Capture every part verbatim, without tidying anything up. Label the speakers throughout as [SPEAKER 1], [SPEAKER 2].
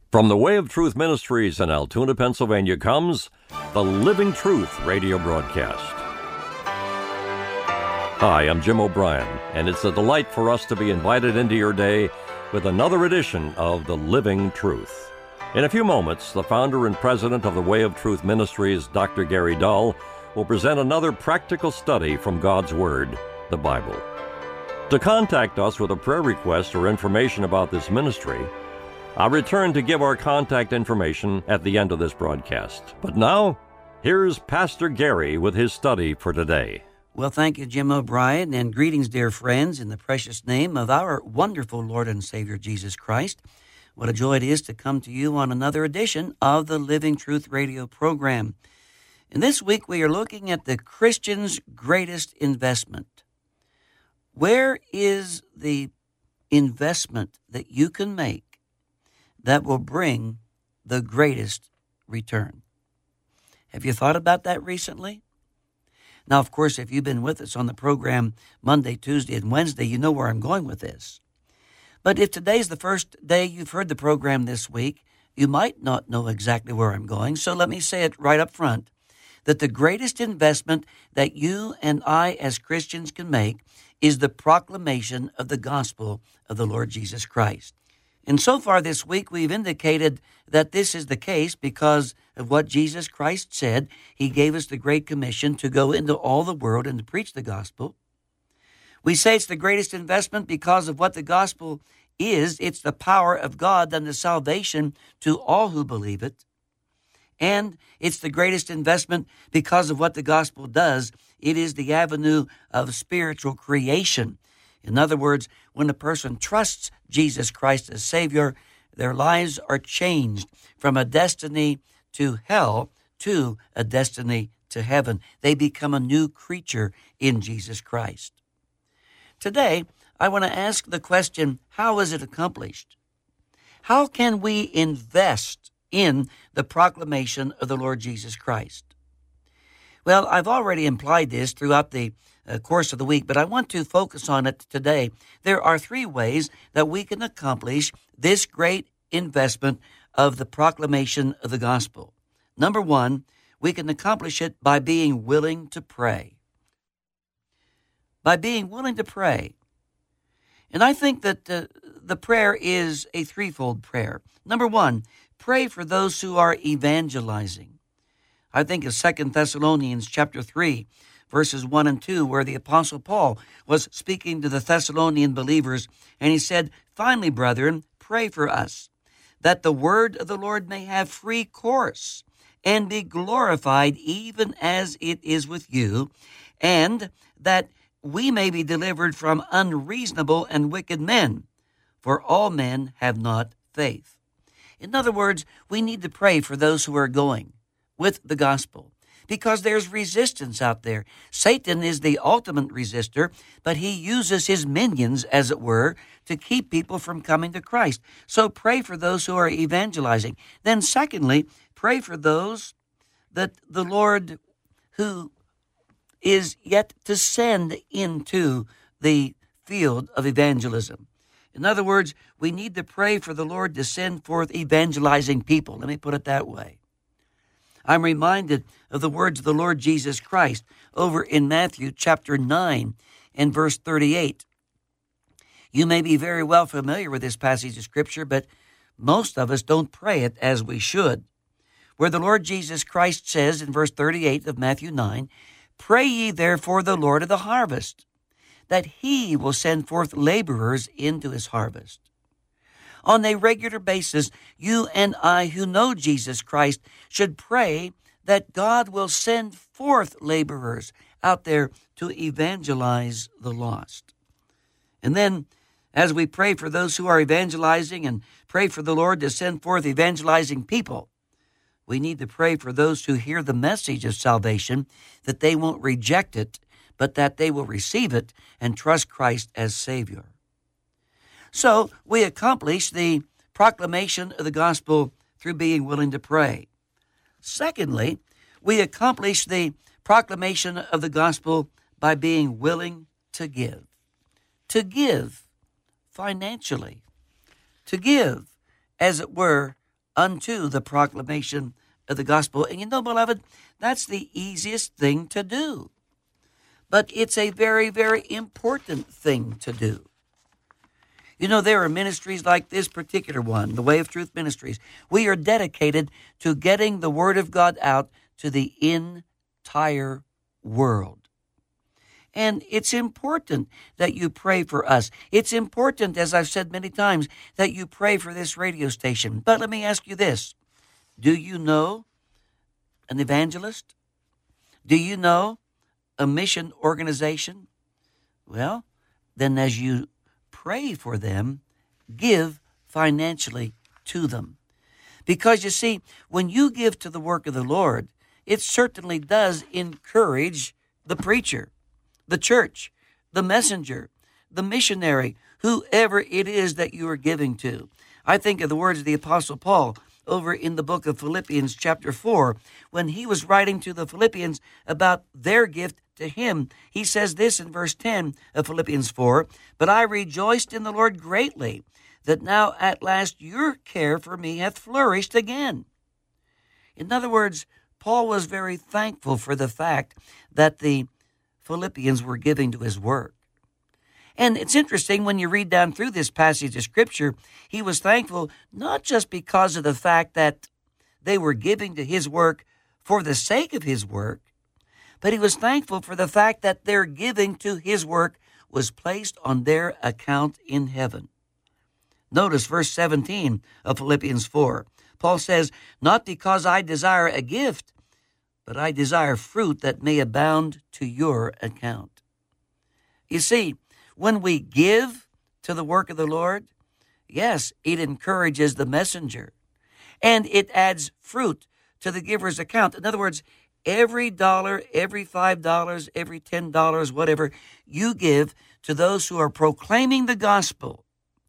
[SPEAKER 1] From the Way of Truth Ministries in Altoona, Pennsylvania comes the Living Truth radio broadcast. Hi, I'm Jim O'Brien, and it's a delight for us to be invited into your day with another edition of the Living Truth. In a few moments, the founder and president of the Way of Truth Ministries, Doctor Gary Dull, will present another practical study from God's Word, the Bible. To contact us with a prayer request or information about this ministry, I'll return to give our contact information at the end of this broadcast. But now, here's Pastor Gary with his study for today.
[SPEAKER 2] Well, thank you, Jim O'Brien, and greetings, dear friends, in the precious name of our wonderful Lord and Savior, Jesus Christ. What a joy it is to come to you on another edition of the Living Truth radio program. And this week we are looking at the Christian's greatest investment. Where is the investment that you can make that will bring the greatest return? Have you thought about that recently? Now, of course, if you've been with us on the program Monday, Tuesday, and Wednesday, you know where I'm going with this. But if today's the first day you've heard the program this week, you might not know exactly where I'm going. So let me say it right up front, that the greatest investment that you and I as Christians can make is the proclamation of the gospel of the Lord Jesus Christ. And so far this week, we've indicated that this is the case because of what Jesus Christ said. He gave us the Great Commission to go into all the world and to preach the gospel. We say it's the greatest investment because of what the gospel is. It's the power of God and the salvation to all who believe it. And it's the greatest investment because of what the gospel does. It is the avenue of spiritual creation. In other words, when a person trusts Jesus Christ as Savior, their lives are changed from a destiny to hell to a destiny to heaven. They become a new creature in Jesus Christ. Today, I want to ask the question, how is it accomplished? How can we invest in the proclamation of the Lord Jesus Christ? Well, I've already implied this throughout the uh, course of the week, but I want to focus on it today. There are three ways that we can accomplish this great investment of the proclamation of the gospel. Number one, we can accomplish it by being willing to pray. By being willing to pray. And I think that uh, the prayer is a threefold prayer. Number one, pray for those who are evangelizing. I think of Second Thessalonians chapter three, verses one and two, where the Apostle Paul was speaking to the Thessalonian believers, and he said, "Finally, brethren, pray for us, that the word of the Lord may have free course and be glorified even as it is with you, and that we may be delivered from unreasonable and wicked men, for all men have not faith." In other words, we need to pray for those who are going with the gospel, because there's resistance out there. Satan is the ultimate resistor, but he uses his minions, as it were, to keep people from coming to Christ. So pray for those who are evangelizing. Then secondly, pray for those that the Lord who is yet to send into the field of evangelism. In other words, we need to pray for the Lord to send forth evangelizing people. Let me put it that way. I'm reminded of the words of the Lord Jesus Christ over in Matthew chapter nine and verse thirty-eight. You may be very well familiar with this passage of Scripture, but most of us don't pray it as we should. Where the Lord Jesus Christ says in verse thirty-eight of Matthew nine, "Pray ye therefore the Lord of the harvest, that he will send forth laborers into his harvest." On a regular basis, you and I who know Jesus Christ should pray that God will send forth laborers out there to evangelize the lost. And then, as we pray for those who are evangelizing and pray for the Lord to send forth evangelizing people, we need to pray for those who hear the message of salvation, that they won't reject it, but that they will receive it and trust Christ as Savior. So we accomplish the proclamation of the gospel through being willing to pray. Secondly, we accomplish the proclamation of the gospel by being willing to give. To give financially. To give, as it were, unto the proclamation of the gospel. And you know, beloved, that's the easiest thing to do. But it's a very, very important thing to do. You know, there are ministries like this particular one, the Way of Truth Ministries. We are dedicated to getting the Word of God out to the entire world. And it's important that you pray for us. It's important, as I've said many times, that you pray for this radio station. But let me ask you this. Do you know an evangelist? Do you know a mission organization? Well, then as you pray for them, give financially to them. Because you see, when you give to the work of the Lord, it certainly does encourage the preacher, the church, the messenger, the missionary, whoever it is that you are giving to. I think of the words of the Apostle Paul over in the book of Philippians chapter four, when he was writing to the Philippians about their gift to him. He says this in verse ten of Philippians four, "But I rejoiced in the Lord greatly, that now at last your care for me hath flourished again." In other words, Paul was very thankful for the fact that the Philippians were giving to his work. And it's interesting when you read down through this passage of Scripture, he was thankful not just because of the fact that they were giving to his work for the sake of his work, but he was thankful for the fact that their giving to his work was placed on their account in heaven. Notice verse seventeen of Philippians four. Paul says, "Not because I desire a gift, but I desire fruit that may abound to your account." You see, when we give to the work of the Lord, yes, it encourages the messenger, and it adds fruit to the giver's account. In other words, every dollar, every five dollars, every ten dollars, whatever you give to those who are proclaiming the gospel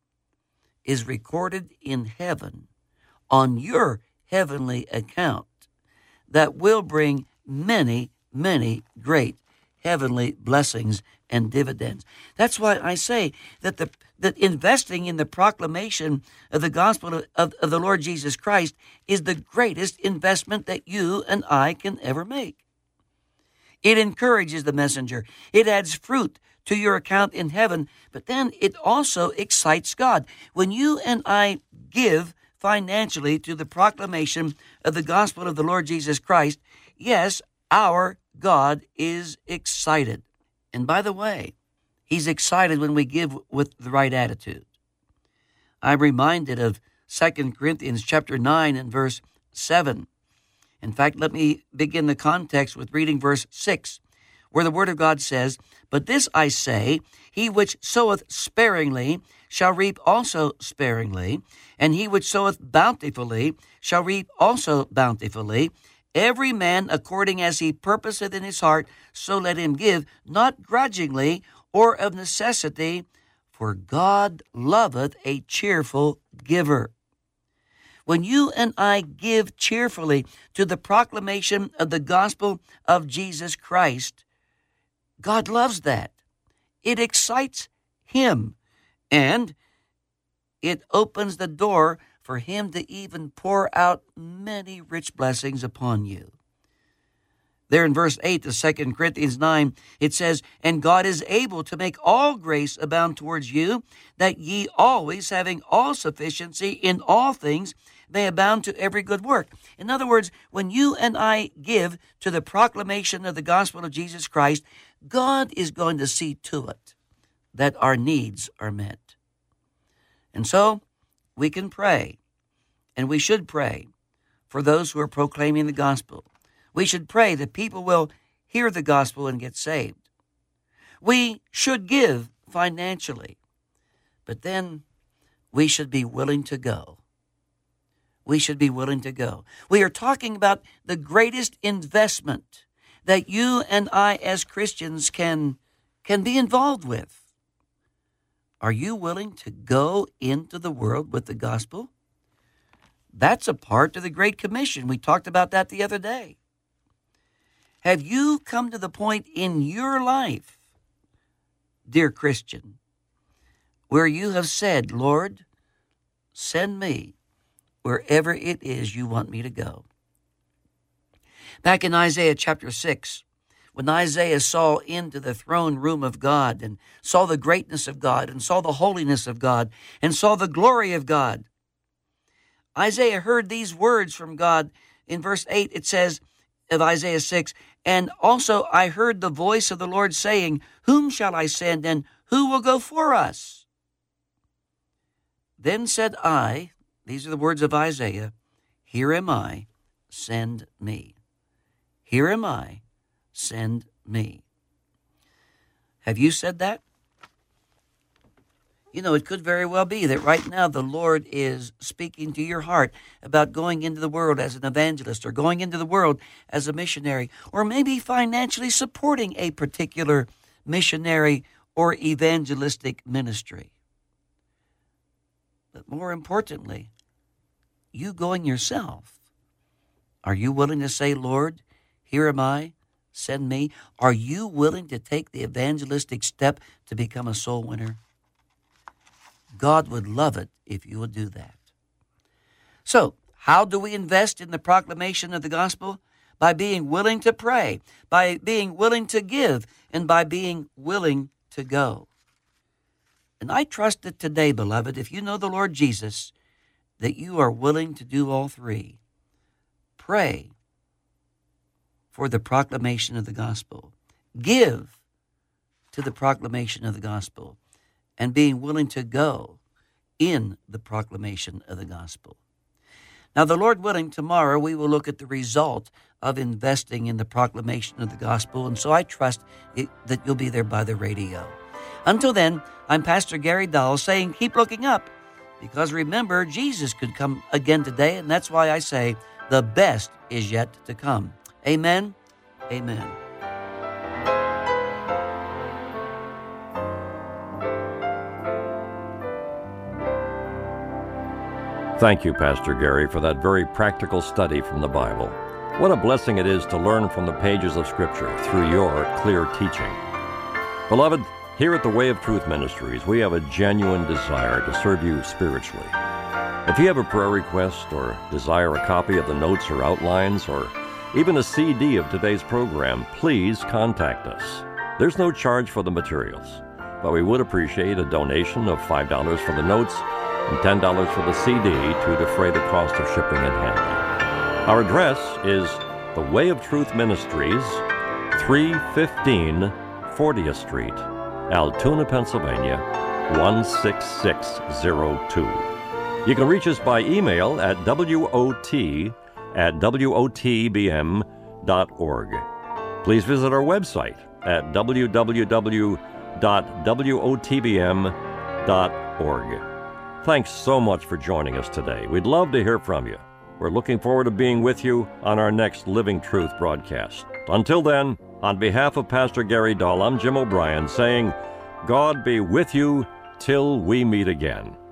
[SPEAKER 2] is recorded in heaven on your heavenly account that will bring many, many great heavenly blessings and dividends. That's why I say that the that investing in the proclamation of the gospel of, of, of the Lord Jesus Christ is the greatest investment that you and I can ever make. It encourages the messenger. It adds fruit to your account in heaven, but then it also excites God. When you and I give financially to the proclamation of the gospel of the Lord Jesus Christ, yes, our God is excited. And by the way, he's excited when we give with the right attitude. I'm reminded of Second Corinthians chapter nine and verse seven. In fact, let me begin the context with reading verse six, where the Word of God says, "But this I say, he which soweth sparingly shall reap also sparingly, and he which soweth bountifully shall reap also bountifully. Every man according as he purposeth in his heart, so let him give, not grudgingly or of necessity, for God loveth a cheerful giver." When you and I give cheerfully to the proclamation of the gospel of Jesus Christ, God loves that. It excites him, and it opens the door for him to even pour out many rich blessings upon you. There in verse eight of Second Corinthians nine, it says, "And God is able to make all grace abound towards you, that ye always, having all sufficiency in all things, may abound to every good work." In other words, when you and I give to the proclamation of the gospel of Jesus Christ, God is going to see to it that our needs are met. And so we can pray, and we should pray for those who are proclaiming the gospel. We should pray that people will hear the gospel and get saved. We should give financially, but then we should be willing to go. We should be willing to go. We are talking about the greatest investment that you and I as Christians can, can be involved with. Are you willing to go into the world with the gospel? That's a part of the Great Commission. We talked about that the other day. Have you come to the point in your life, dear Christian, where you have said, "Lord, send me wherever it is you want me to go. Back in Isaiah chapter six, when Isaiah saw into the throne room of God and saw the greatness of God and saw the holiness of God and saw the glory of God, Isaiah heard these words from God. In verse eight, it says of Isaiah six, "And also I heard the voice of the Lord saying, Whom shall I send, and who will go for us? Then said I," these are the words of Isaiah, "Here am I, send me. Here am I, send me." Have you said that? You know, it could very well be that right now the Lord is speaking to your heart about going into the world as an evangelist or going into the world as a missionary, or maybe financially supporting a particular missionary or evangelistic ministry. But more importantly, you going yourself. Are you willing to say, "Lord, here am I, send me"? Are you willing to take the evangelistic step to become a soul winner? God would love it if you would do that. So, how do we invest in the proclamation of the gospel? By being willing to pray, by being willing to give, and by being willing to go. And I trust that today, beloved, if you know the Lord Jesus, that you are willing to do all three. Pray for the proclamation of the gospel. Give to the proclamation of the gospel. And being willing to go in the proclamation of the gospel. Now, the Lord willing, tomorrow we will look at the result of investing in the proclamation of the gospel, and so I trust it, that you'll be there by the radio. Until then, I'm Pastor Gary Dahl saying keep looking up, because remember, Jesus could come again today, and that's why I say the best is yet to come. Amen. Amen.
[SPEAKER 1] Thank you, Pastor Gary, for that very practical study from the Bible. What a blessing it is to learn from the pages of Scripture through your clear teaching. Beloved, here at the Way of Truth Ministries, we have a genuine desire to serve you spiritually. If you have a prayer request or desire a copy of the notes or outlines or even a C D of today's program, please contact us. There's no charge for the materials, but we would appreciate a donation of five dollars for the notes and ten dollars for the C D to defray the cost of shipping and handling. Our address is The Way of Truth Ministries, three fifteen fortieth Street, Altoona, Pennsylvania, one six six zero two. You can reach us by email at W O T at W O T B M dot org. Please visit our website at w w w dot W O T B M dot org. Thanks so much for joining us today. We'd love to hear from you. We're looking forward to being with you on our next Living Truth broadcast. Until then, on behalf of Pastor Gary Dahl, I'm Jim O'Brien saying, God be with you till we meet again.